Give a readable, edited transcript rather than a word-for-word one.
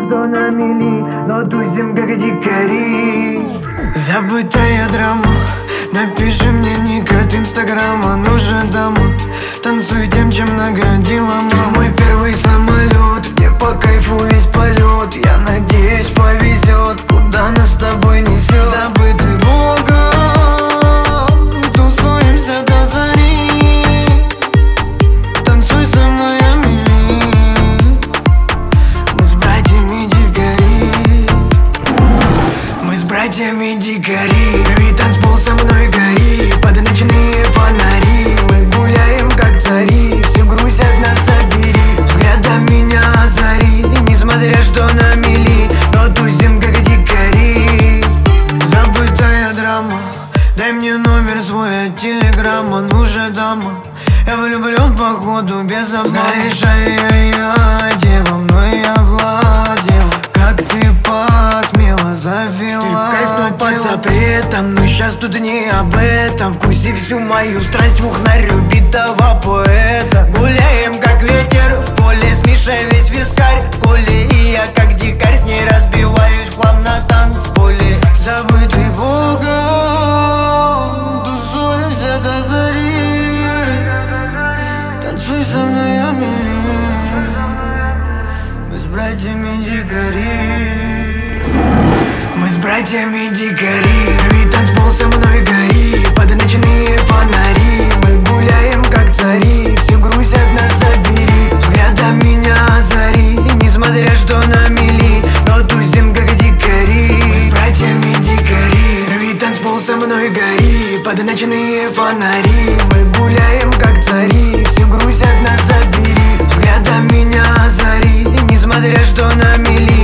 что на мели, но тусим как дикари. Забытая драма, напиши мне ник от инстаграма. Ну же, дама, танцуй тем, чем наградила мама. Ты мой первый самолет, мне по кайфу весь полет. Я надеюсь, повезет, куда нас с тобой несет. Забытый Богом, тусуемся до зари. Танцуй со мной, Амели, мы с братьями дикари. Мы с братьями дикари. Рви танцпол со мной, гори под ночные фонари. Мы гуляем как цари, всю грусть от нас забери. Взглядом меня озари, несмотря что на мели, но тусим как дикари. Забытая драма, дай мне номер свой от телеграмма. Ну же, дама, я влюблен походу без обмана. Знаешь, я дева, мной я владела. Как ты посмела, завела. Ты в кайф, но под запретом. Но щас тут не об этом. Вкуси всю мою страсть в ухнарю битого поэта. Гуляем как ветер в поле с Мишей, весь вискарь в коле. И я как дикарь с ней разбиваюсь в хлам на танцполе. Забытый Богом, тусуемся до зари. Танцуй со мной, Амели, мы с братьями дикари. Мы с братьями дикари. Рви танцпол со мной, гори под ночные фонари. Мы гуляем как цари, всю грусть от нас забери. Взглядом меня озари, несмотря что на мели, но тусим как дикари. Мы с братьями дикари. Рви танцпол со мной, гори под ночные фонари. Мы гуляем как цари, всю грусть от нас забери. Взглядом меня озари, несмотря что на мели,